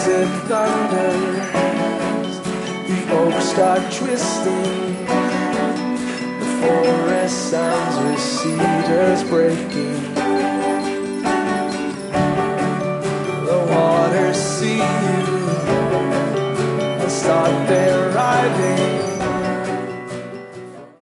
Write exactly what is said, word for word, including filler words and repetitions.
it thunders, the oaks start twisting, the forest sounds with cedars breaking. The waters see you and start their riding.